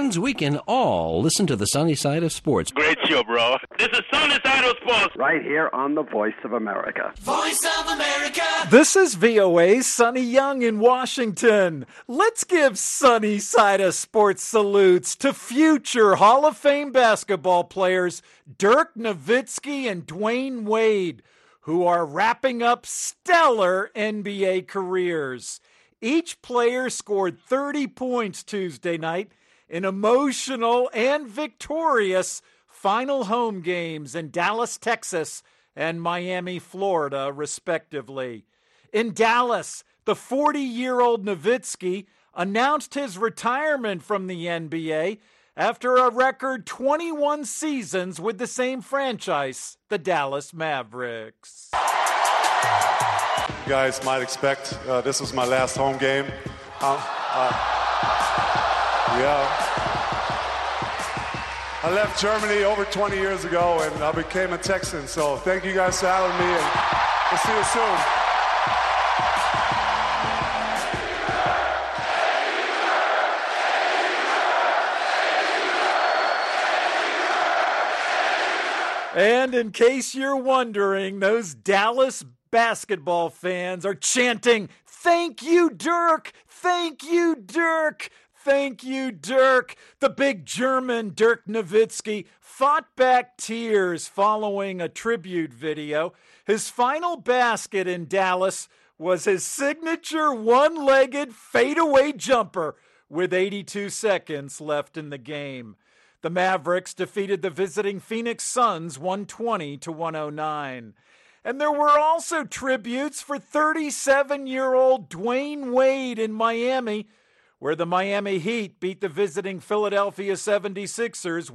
means we can all listen to the sunny side of sports. Great show, bro. This is Sunny Side of Sports. Right here on the Voice of America. Voice of America. This is VOA's Sonny Young in Washington. Let's give Sunny Side of Sports salutes to future Hall of Fame basketball players Dirk Nowitzki and Dwayne Wade, who are wrapping up stellar NBA careers. Each player scored 30 points Tuesday night in emotional and victorious final home games in Dallas, Texas, and Miami, Florida, respectively. In Dallas, the 40-year-old Nowitzki announced his retirement from the NBA after a record 21 seasons with the same franchise, the Dallas Mavericks. You guys might expect this was my last home game. I left Germany over 20 years ago, and I became a Texan. So thank you guys for having me, and we'll see you soon. And in case you're wondering, those Dallas basketball fans are chanting, "Thank you, Dirk! Thank you, Dirk! Thank you, Dirk!" The big German Dirk Nowitzki fought back tears following a tribute video. His final basket in Dallas was his signature one-legged fadeaway jumper with 82 seconds left in the game. The Mavericks defeated the visiting Phoenix Suns 120-109. And there were also tributes for 37-year-old Dwayne Wade in Miami, where the Miami Heat beat the visiting Philadelphia 76ers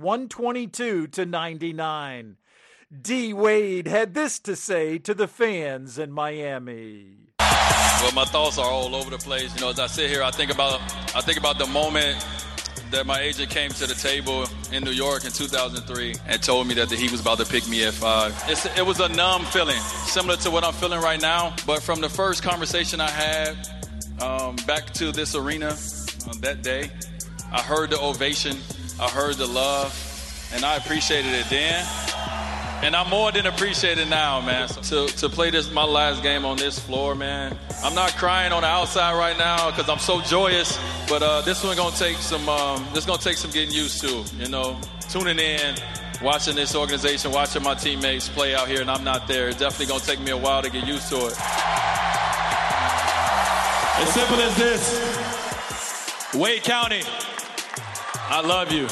122-99. D. Wade had this to say to the fans in Miami. Well, my thoughts are all over the place. You know, as I sit here, I think about the moment that my agent came to the table in New York in 2003 and told me that the Heat was about to pick me at 5. It was a numb feeling, similar to what I'm feeling right now. But from the first conversation I had back to this arena that day, I heard the ovation, I heard the love, and I appreciated it then. And I more than appreciate it now, man. To play my last game on this floor, man. I'm not crying on the outside right now because I'm so joyous. But this one's gonna take some getting used to. You know, tuning in, watching this organization, watching my teammates play out here, and I'm not there. It's definitely gonna take me a while to get used to it. As simple as this. Wade County, I love you.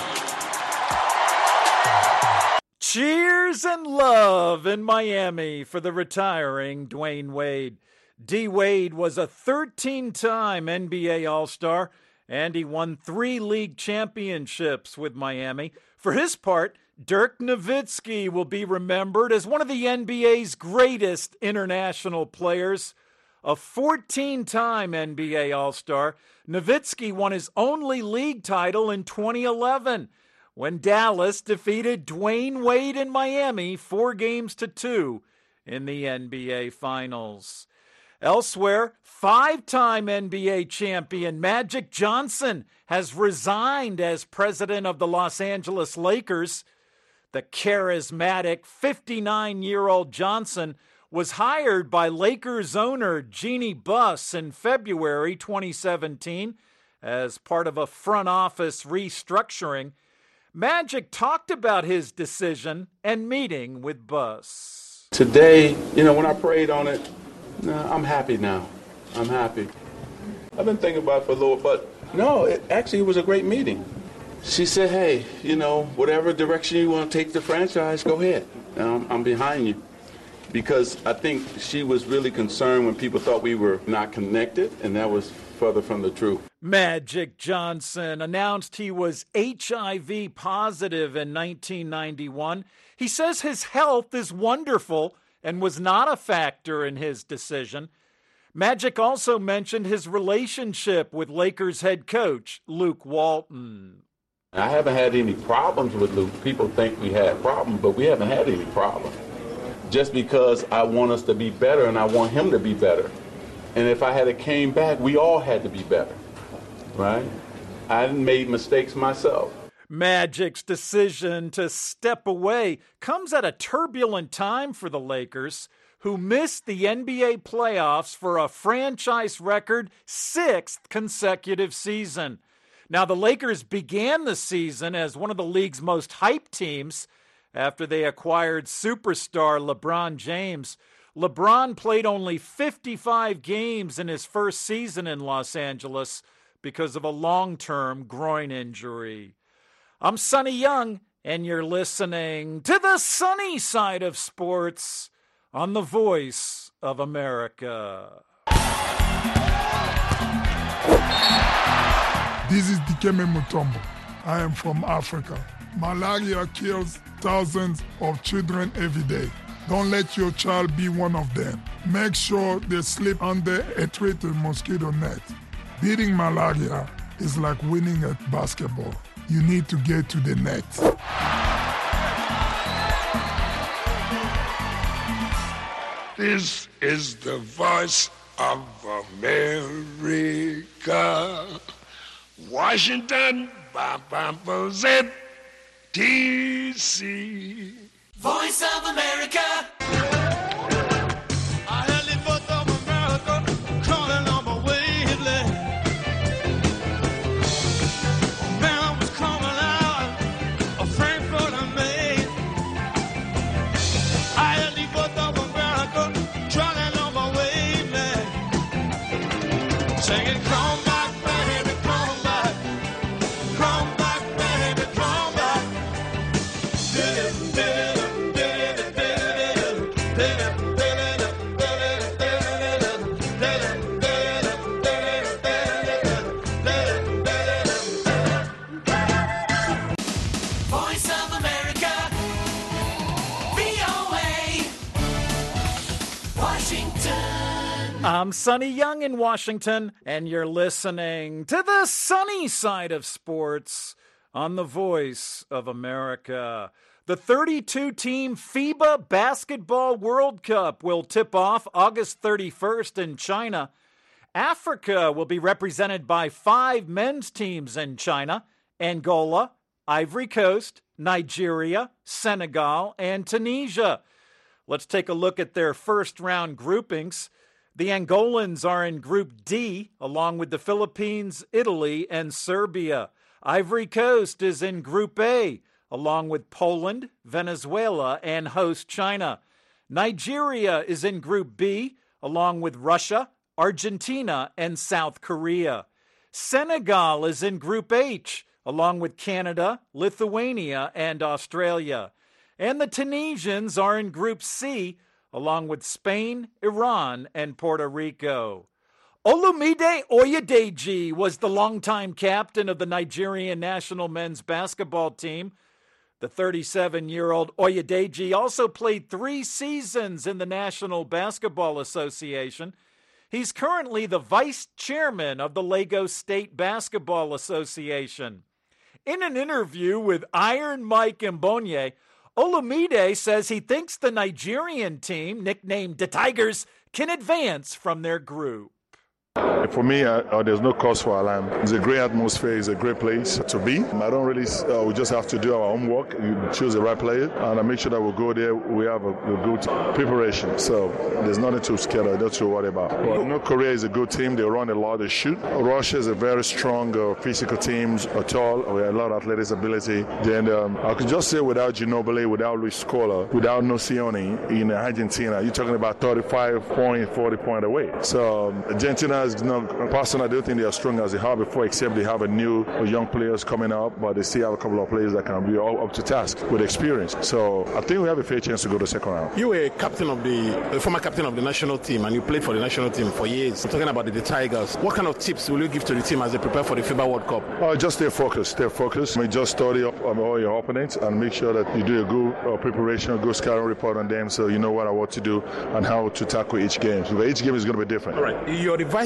Cheers and love in Miami for the retiring Dwayne Wade. D. Wade was a 13-time NBA All-Star, and he won 3 league championships with Miami. For his part, Dirk Nowitzki will be remembered as one of the NBA's greatest international players. A 14-time NBA All-Star, Nowitzki won his only league title in 2011 when Dallas defeated Dwayne Wade in Miami 4-2 in the NBA Finals. Elsewhere, 5-time NBA champion Magic Johnson has resigned as president of the Los Angeles Lakers. The charismatic 59-year-old Johnson was hired by Lakers owner Jeannie Buss in February 2017 as part of a front office restructuring. Magic talked about his decision and meeting with Buss. Today, when I prayed on it, I'm happy now. I'm happy. I've been thinking about it for a little, but no, it was a great meeting. She said, hey, whatever direction you want to take the franchise, go ahead. I'm behind you. Because I think she was really concerned when people thought we were not connected, and that was further from the truth. Magic Johnson announced he was HIV positive in 1991. He says his health is wonderful and was not a factor in his decision. Magic also mentioned his relationship with Lakers head coach Luke Walton. I haven't had any problems with Luke. People think we had problems, but we haven't had any problems. Just because I want us to be better and I want him to be better. And if I had came back, we all had to be better, right? I hadn't made mistakes myself. Magic's decision to step away comes at a turbulent time for the Lakers, who missed the NBA playoffs for a franchise record 6th consecutive season. Now, the Lakers began the season as one of the league's most hyped teams after they acquired superstar LeBron James. LeBron played only 55 games in his first season in Los Angeles because of a long-term groin injury. I'm Sonny Young, and you're listening to the sunny side of sports on the Voice of America. This is Dikembe Mutombo. I am from Africa. Malaria kills thousands of children every day. Don't let your child be one of them. Make sure they sleep under a treated mosquito net. Beating malaria is like winning at basketball. You need to get to the net. This is the Voice of America. Washington, D.C. Voice of America. I'm Sonny Young in Washington, and you're listening to the sunny side of sports on the Voice of America. The 32-team FIBA Basketball World Cup will tip off August 31st in China. Africa will be represented by 5 men's teams in China: Angola, Ivory Coast, Nigeria, Senegal, and Tunisia. Let's take a look at their first-round groupings. The Angolans are in Group D, along with the Philippines, Italy, and Serbia. Ivory Coast is in Group A, along with Poland, Venezuela, and host China. Nigeria is in Group B, along with Russia, Argentina, and South Korea. Senegal is in Group H, along with Canada, Lithuania, and Australia. And the Tunisians are in Group C, along with Spain, Iran, and Puerto Rico. Olumide Oyedeji was the longtime captain of the Nigerian national men's basketball team. The 37-year-old Oyedeji also played 3 seasons in the National Basketball Association. He's currently the vice chairman of the Lagos State Basketball Association. In an interview with Iron Mike Mbonye, Olumide says he thinks the Nigerian team, nicknamed the Tigers, can advance from their group. For me, there's no cause for alarm. It's a great atmosphere. It's a great place to be. I don't really, we just have to do our homework, choose the right player, and I make sure that we go there, we have a good preparation. So there's nothing to scare or to worry about. But North Korea is a good team. They run a lot, they shoot. Russia is a very strong physical team, tall, with a lot of athletic ability. Then I could just say without Ginobili, without Luis Scola, without Nocioni in Argentina, you're talking about 35 point, 40 point away. So Argentina is not, personally, I don't think they are strong as they have before, except they have a new young players coming up, but they still have a couple of players that can be all up to task with experience. So I think we have a fair chance to go to the second round. You were a former captain of the national team, and you played for the national team for years. I'm talking about the Tigers. What kind of tips will you give to the team as they prepare for the FIBA World Cup? Just stay focused. I mean, just study up on all your opponents and make sure that you do a good preparation, a good scouting report on them, so you know what to do and how to tackle each game. So each game is going to be different. All right. You're the vice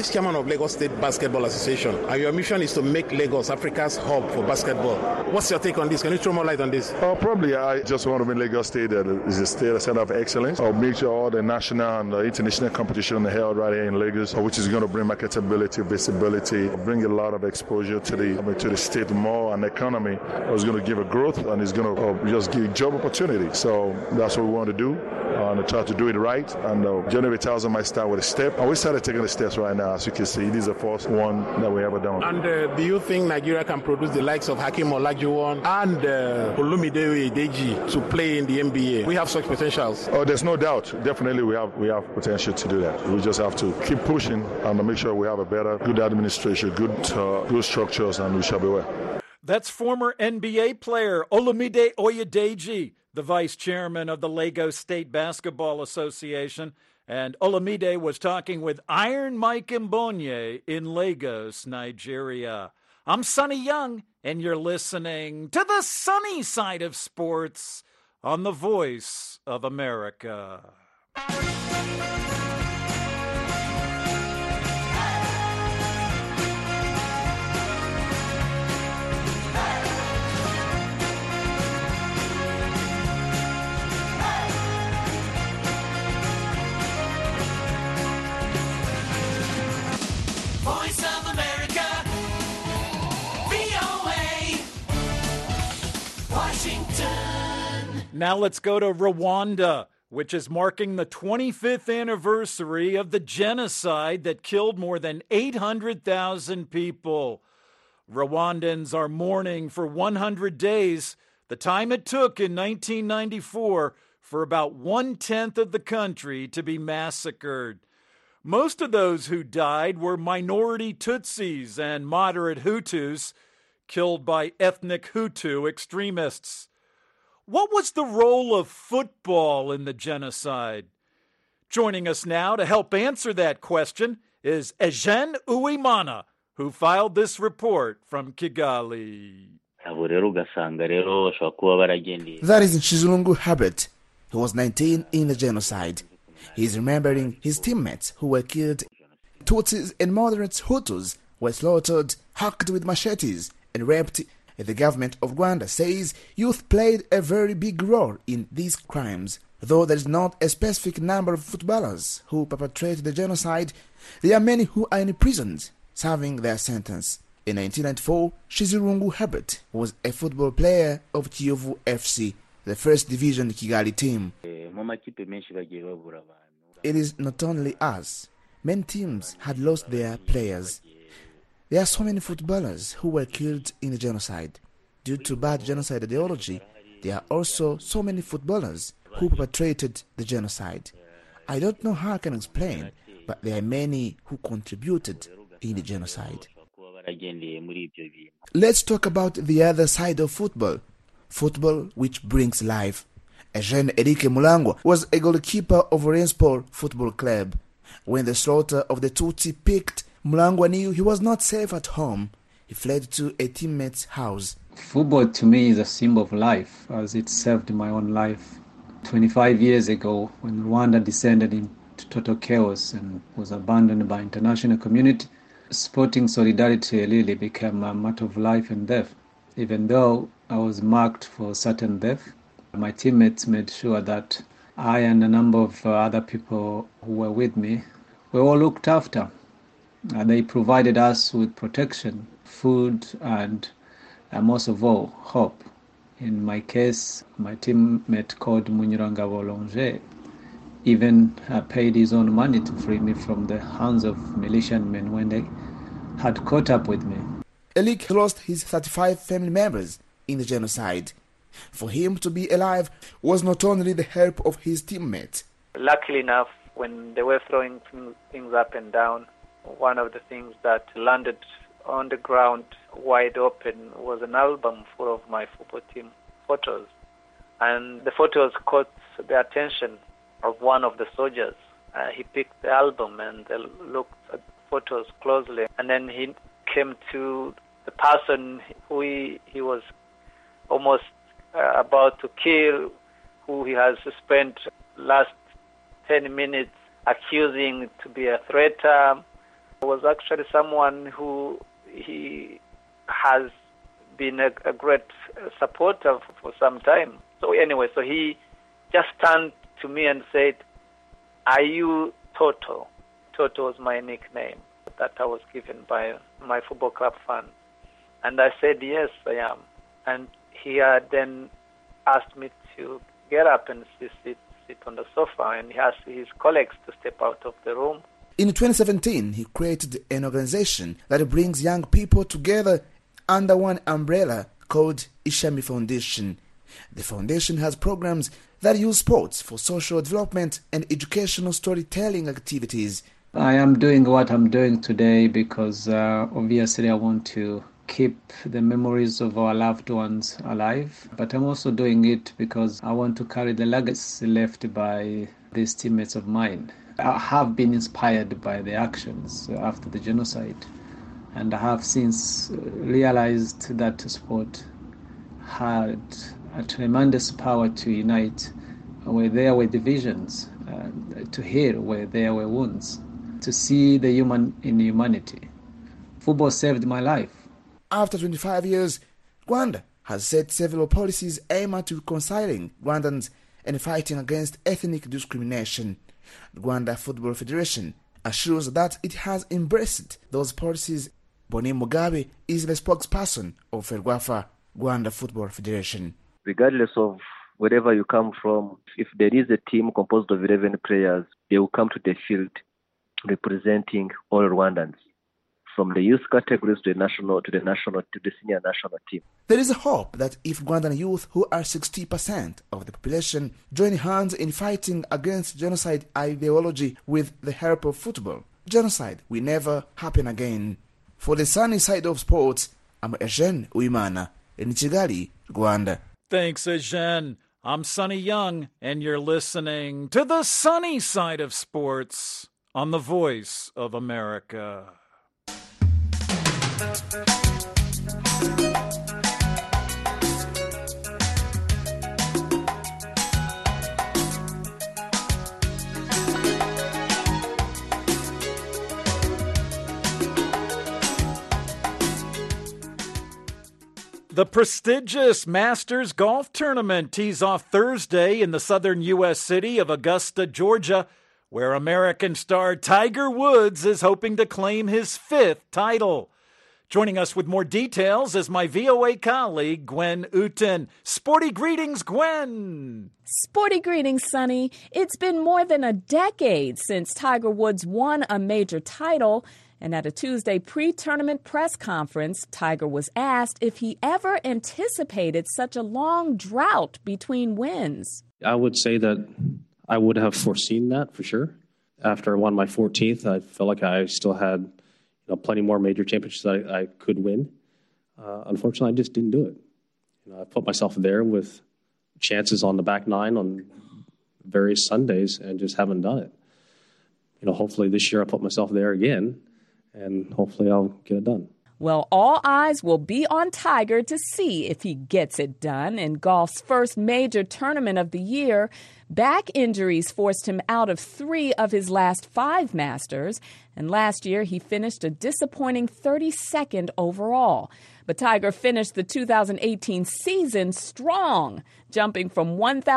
chairman of Lagos State Basketball Association, and your mission is to make Lagos Africa's hub for basketball. What's your take on this? Can you throw more light on this? Probably I just want to make Lagos State is a state, a center of excellence. I'll make sure all the national and international competition are held right here in Lagos, which is going to bring marketability, visibility, bring a lot of exposure to the state more, and economy. It's going to give a growth, and it's going to just give job opportunity. So that's what we want to do, and try to do it right. And January 2000 might start with a step, and we started taking the steps right now. As you can see, this is the first one that we ever done. And do you think Nigeria can produce the likes of Hakeem Olajuwon and Olumide Oyedeji to play in the NBA? We have such potentials. Oh, there's no doubt. Definitely, we have potential to do that. We just have to keep pushing and make sure we have a better, good administration, good structures, and we shall be well. That's former NBA player Olumide Oyedeji, the vice chairman of the Lagos State Basketball Association. And Olumide was talking with Iron Mike Mbonye in Lagos, Nigeria. I'm Sonny Young, and you're listening to the sunny side of sports on the Voice of America. Voice of America, VOA, Washington. Now let's go to Rwanda, which is marking the 25th anniversary of the genocide that killed more than 800,000 people. Rwandans are mourning for 100 days, the time it took in 1994 for about 1/10 of the country to be massacred. Most of those who died were minority Tutsis and moderate Hutus, killed by ethnic Hutu extremists. What was the role of football in the genocide? Joining us now to help answer that question is Eugene Uwimana, who filed this report from Kigali. That is Chizungu Herbert, who was 19 in the genocide. He's remembering his teammates who were killed. Tutsis and moderate Hutus were slaughtered, hacked with machetes, and raped. The government of Rwanda says youth played a very big role in these crimes. Though there is not a specific number of footballers who perpetrated the genocide, there are many who are in prisons, serving their sentence. In 1994, Chizungu Herbert was a football player of Kiyovu FC, the first division Kigali team. It is not only us. Many teams had lost their players. There are so many footballers who were killed in the genocide. Due to bad genocide ideology, there are also so many footballers who perpetrated the genocide. I don't know how I can explain, but there are many who contributed in the genocide. Let's talk about the other side of football. Football which brings life. Eugene Erike Mulangwa was a goalkeeper of Rainsport Football Club. When the slaughter of the Tutsi peaked, Mulangwa knew he was not safe at home. He fled to a teammate's house. Football to me is a symbol of life, as it saved my own life. 25 years ago, when Rwanda descended into total chaos and was abandoned by international community, sporting solidarity really became a matter of life and death. Even though I was marked for certain death, my teammates made sure that I and a number of other people who were with me were all looked after. They provided us with protection, food, and most of all, hope. In my case, my teammate called Munyurangabo Longe even paid his own money to free me from the hands of militiamen when they had caught up with me. Elik lost his 35 family members in the genocide. For him to be alive was not only the help of his teammates. Luckily enough, when they were throwing things up and down, one of the things that landed on the ground wide open was an album full of my football team photos. And the photos caught the attention of one of the soldiers. He picked the album and looked at the photos closely. And then he came to the person who he was almost about to kill, who he has spent last 10 minutes accusing to be a traitor, was actually someone who he has been a great supporter for some time. So anyway, so he just turned to me and said, "Are you Toto?" Toto was my nickname that I was given by my football club fans. And I said, "Yes, I am." And he had then asked me to get up and sit on the sofa, and he asked his colleagues to step out of the room. In 2017, he created an organization that brings young people together under one umbrella called Ishami Foundation. The foundation has programs that use sports for social development and educational storytelling activities. I am doing what I'm doing today because obviously I want to keep the memories of our loved ones alive, but I'm also doing it because I want to carry the legacy left by these teammates of mine. I have been inspired by the actions after the genocide, and I have since realized that sport had a tremendous power to unite where there were divisions, to heal where there were wounds, to see the human in humanity. Football saved my life. After 25 years, Rwanda has set several policies aimed at reconciling Rwandans and fighting against ethnic discrimination. The Rwanda Football Federation assures that it has embraced those policies. Boni Mugabe is the spokesperson of Ferwafa, Rwanda Football Federation. Regardless of wherever you come from, if there is a team composed of 11 players, they will come to the field representing all Rwandans, from the youth categories to the senior national team. There is a hope that if Rwandan youth, who are 60% of the population, join hands in fighting against genocide ideology with the help of football, genocide will never happen again. For the sunny side of sports, I'm Eugene Uimana in Kigali, Rwanda. Thanks, Eugene. I'm Sonny Young, and you're listening to the sunny side of sports on the Voice of America. The prestigious Masters Golf Tournament tees off Thursday in the southern U.S. city of Augusta, Georgia, where American star Tiger Woods is hoping to claim his 5th title. Joining us with more details is my VOA colleague, Gwen Uten. Sporty greetings, Gwen! Sporty greetings, Sonny. It's been more than a decade since Tiger Woods won a major title, and at a Tuesday pre-tournament press conference, Tiger was asked if he ever anticipated such a long drought between wins. I would say that I would have foreseen that for sure. After I won my 14th, I felt like I still had plenty more major championships that I could win. Unfortunately, I just didn't do it. I put myself there with chances on the back nine on various Sundays and just haven't done it. Hopefully this year I put myself there again, and hopefully I'll get it done. Well, all eyes will be on Tiger to see if he gets it done in golf's first major tournament of the year. Back injuries forced him out of 3 of his last 5 Masters, and last year he finished a disappointing 32nd overall. But Tiger finished the 2018 season strong, jumping from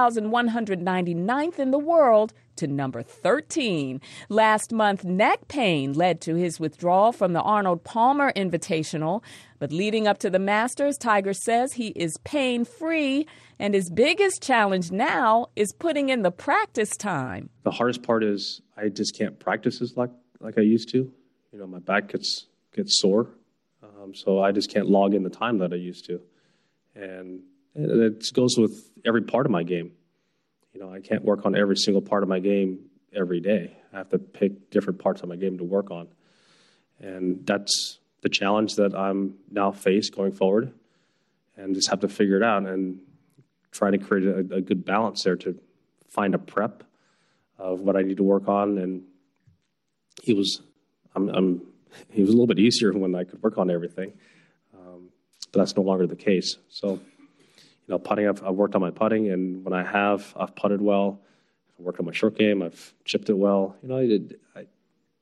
1,199th in the world to number 13. Last month, neck pain led to his withdrawal from the Arnold Palmer Invitational. But leading up to the Masters, Tiger says he is pain-free, and his biggest challenge now is putting in the practice time. The hardest part is I just can't practice as like I used to. My back gets sore, so I just can't log in the time that I used to. And it goes with every part of my game. I can't work on every single part of my game every day. I have to pick different parts of my game to work on. And that's the challenge that I'm now faced going forward, and just have to figure it out and try to create a good balance there to find a prep of what I need to work on. And he was a little bit easier when I could work on everything, but that's no longer the case. So, putting, I've worked on my putting, and when I've putted well. I've worked on my short game. I've chipped it well. I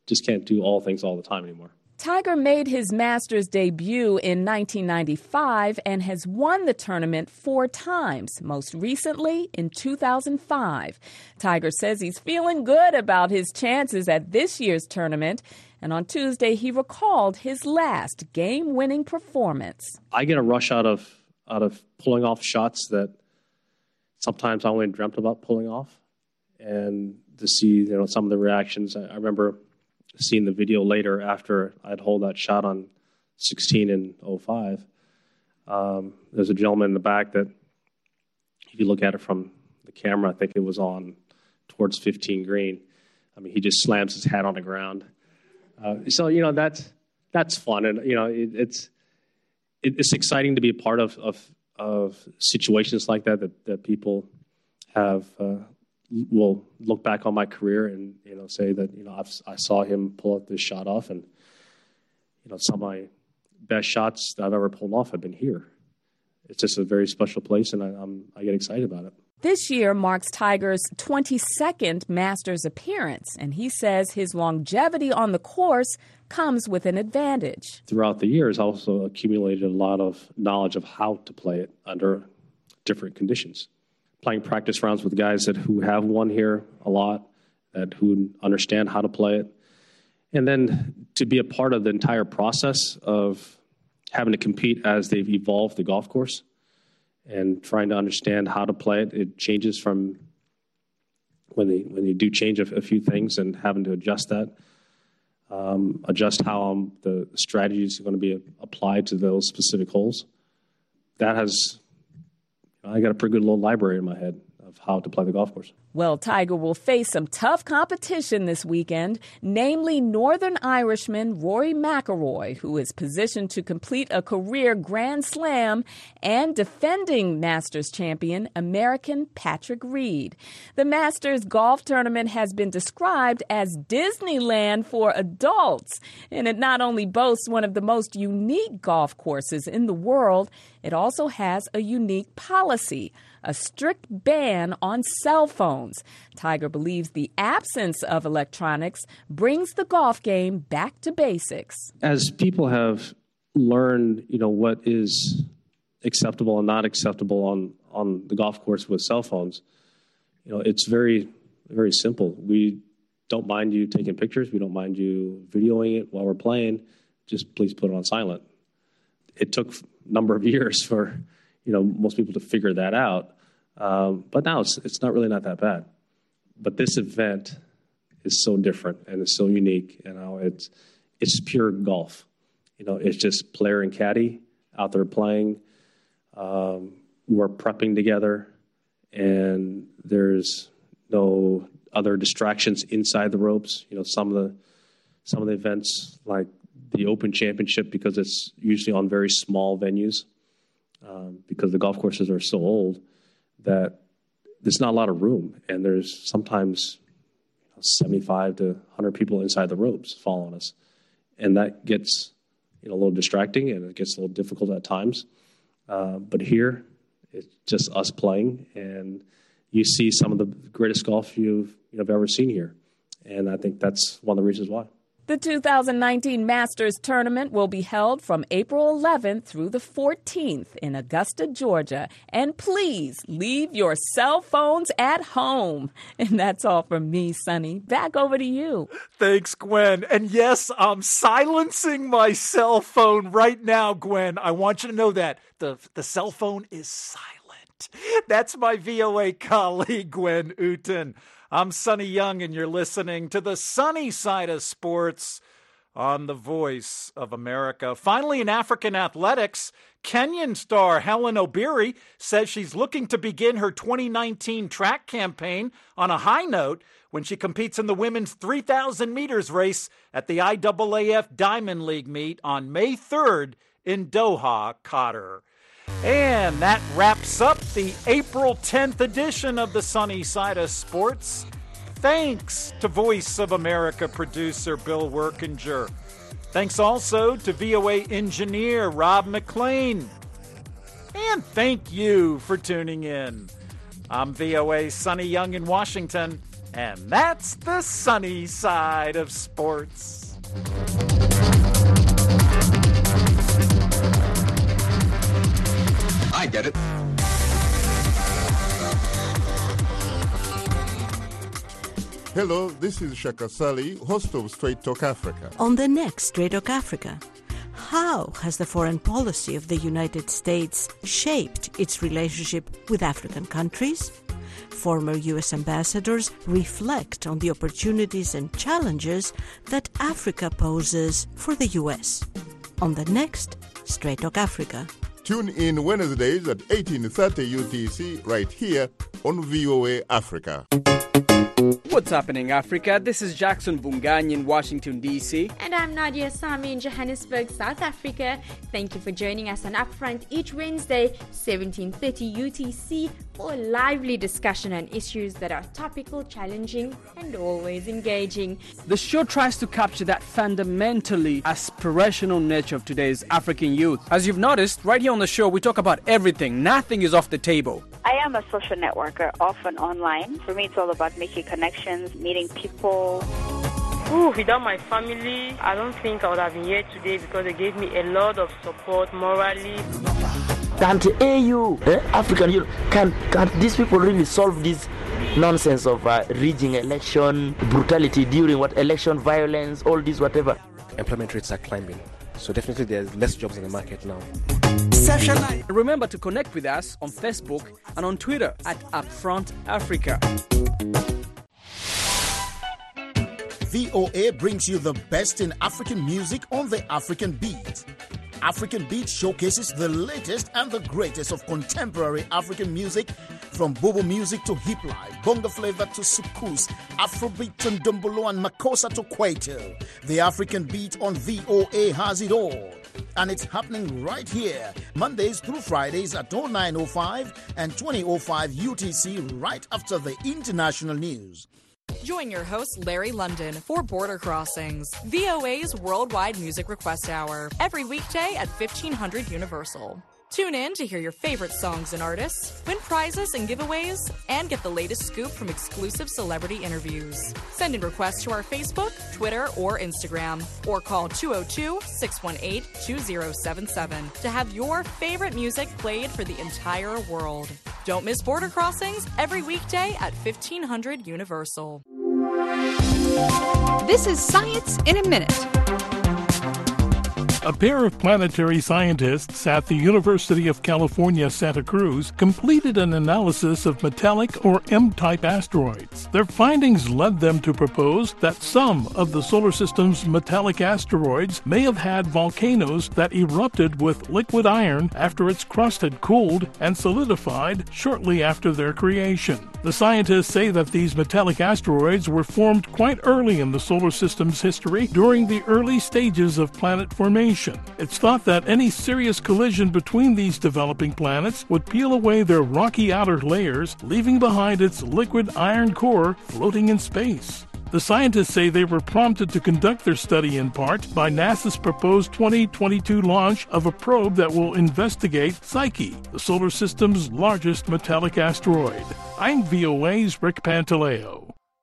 just can't do all things all the time anymore. Tiger made his Masters debut in 1995 and has won the tournament 4 times, most recently in 2005. Tiger says he's feeling good about his chances at this year's tournament, and on Tuesday he recalled his last game-winning performance. I get a rush out of pulling off shots that sometimes I only dreamt about pulling off, and to see some of the reactions. I remember seeing the video later after I'd hold that shot on 16 and 05. There's a gentleman in the back that, if you look at it from the camera, I think it was on towards 15 green. I mean, he just slams his hat on the ground. So that's fun, and it's exciting to be a part of situations like that people have. Will look back on my career and say that I saw him pull up this shot off, and some of my best shots that I've ever pulled off have been here. It's just a very special place, and I get excited about it. This year marks Tiger's 22nd Masters appearance, and he says his longevity on the course comes with an advantage. Throughout the years, I also accumulated a lot of knowledge of how to play it under different conditions. Playing practice rounds with guys who have won here a lot, who understand how to play it. And then to be a part of the entire process of having to compete as they've evolved the golf course and trying to understand how to play it. It changes from when they do change a few things and having to adjust that, adjust how the strategies are going to be applied to those specific holes. I got a pretty good little library in my head of how to play the golf course. Well, Tiger will face some tough competition this weekend, namely Northern Irishman Rory McIlroy, who is positioned to complete a career Grand Slam, and defending Masters champion American Patrick Reed. The Masters golf tournament has been described as Disneyland for adults, and it not only boasts one of the most unique golf courses in the world, it also has a unique policy, a strict ban on cell phones. Tiger believes the absence of electronics brings the golf game back to basics. As people have learned, what is acceptable and not acceptable on the golf course with cell phones, it's very, very simple. We don't mind you taking pictures. We don't mind you videoing it while we're playing. Just please put it on silent. It took a number of years for most people to figure that out. But now it's not really not that bad. But this event is so different and it's so unique. It's pure golf. It's just player and caddy out there playing. We're prepping together, and there's no other distractions inside the ropes. Some of the events like the Open Championship, because it's usually on very small venues, because the golf courses are so old, that there's not a lot of room, and there's sometimes 75 to 100 people inside the ropes following us, and that gets a little distracting, and it gets a little difficult at times. But here, it's just us playing, and you see some of the greatest golf you've ever seen here, and I think that's one of the reasons why. The 2019 Masters Tournament will be held from April 11th through the 14th in Augusta, Georgia. And please leave your cell phones at home. And that's all from me, Sonny. Back over to you. Thanks, Gwen. And yes, I'm silencing my cell phone right now, Gwen. I want you to know that. The cell phone is silent. That's my VOA colleague, Gwen Uten. I'm Sonny Young, and you're listening to the sunny side of sports on the Voice of America. Finally, in African athletics, Kenyan star Hellen Obiri says she's looking to begin her 2019 track campaign on a high note when she competes in the women's 3,000 meters race at the IAAF Diamond League meet on May 3rd in Doha, Qatar. And that wraps up the April 10th edition of the Sunny Side of Sports. Thanks to Voice of America producer Bill Workinger. Thanks also to VOA engineer Rob McLean. And thank you for tuning in. I'm VOA Sonny Young in Washington. And that's the sunny side of sports. I get it. Hello, this is Shaka Sali, host of Straight Talk Africa. On the next Straight Talk Africa, how has the foreign policy of the United States shaped its relationship with African countries? Former U.S. ambassadors reflect on the opportunities and challenges that Africa poses for the U.S. On the next Straight Talk Africa. Tune in Wednesdays at 18:30 UTC right here on VOA Africa. What's happening, Africa? This is Jackson Bungany in Washington, D.C. And I'm Nadia Sami in Johannesburg, South Africa. Thank you for joining us on Upfront each Wednesday, 17:30 UTC, for a lively discussion on issues that are topical, challenging, and always engaging. The show tries to capture that fundamentally aspirational nature of today's African youth. As you've noticed, right here on the show, we talk about everything. Nothing is off the table. I am a social networker, often online. For me, it's all about making connections, meeting people. Without my family, I don't think I would have been here today because they gave me a lot of support morally. Can't AU, African Union, can these people really solve this nonsense of rigging election, brutality during election violence, all this whatever? Employment rates are climbing, so definitely there's less jobs in the market now. Remember to connect with us on Facebook and on Twitter at Upfront Africa. VOA brings you the best in African music on the African Beat. African Beat showcases the latest and the greatest of contemporary African music, from bobo music to hip life, bongo flavor to soukous, Afrobeat to ndombolo and makossa to kwaito. The African Beat on VOA has it all. And it's happening right here, Mondays through Fridays at 09:05 and 20:05 UTC, right after the international news. Join your host, Larry London, for Border Crossings, VOA's worldwide music request hour, every weekday at 1500 Universal. Tune in to hear your favorite songs and artists, win prizes and giveaways, and get the latest scoop from exclusive celebrity interviews. Send in requests to our Facebook, Twitter, or Instagram, or call 202-618-2077 to have your favorite music played for the entire world. Don't miss Border Crossings every weekday at 1500 Universal. This is Science in a Minute. A pair of planetary scientists at the University of California, Santa Cruz completed an analysis of metallic or M-type asteroids. Their findings led them to propose that some of the solar system's metallic asteroids may have had volcanoes that erupted with liquid iron after its crust had cooled and solidified shortly after their creation. The scientists say that these metallic asteroids were formed quite early in the solar system's history during the early stages of planet formation. It's thought that any serious collision between these developing planets would peel away their rocky outer layers, leaving behind its liquid iron core floating in space. The scientists say they were prompted to conduct their study in part by NASA's proposed 2022 launch of a probe that will investigate Psyche, the solar system's largest metallic asteroid. I'm VOA's Rick Pantaleo.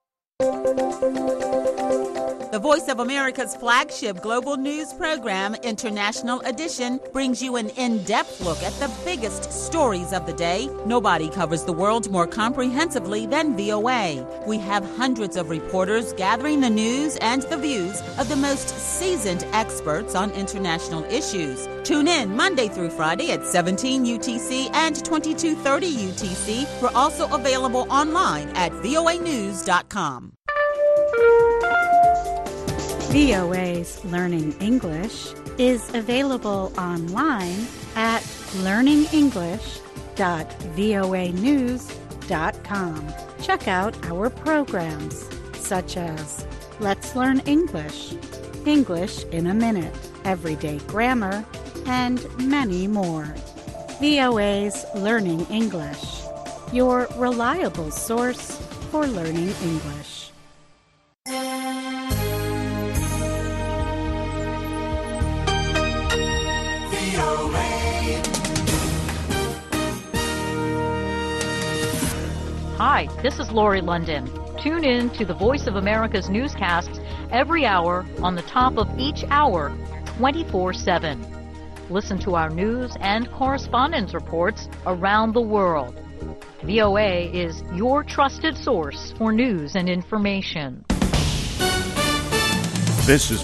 The Voice of America's flagship global news program, International Edition, brings you an in-depth look at the biggest stories of the day. Nobody covers the world more comprehensively than VOA. We have hundreds of reporters gathering the news and the views of the most seasoned experts on international issues. Tune in Monday through Friday at 17 UTC and 2230 UTC. We're also available online at voanews.com. VOA's Learning English is available online at learningenglish.voanews.com. Check out our programs such as Let's Learn English, English in a Minute, Everyday Grammar, and many more. VOA's Learning English, your reliable source for learning English. Hi, this is Lori London. Tune in to the Voice of America's newscasts every hour on the top of each hour, 24/7. Listen to our news and correspondence reports around the world. VOA is your trusted source for news and information. This is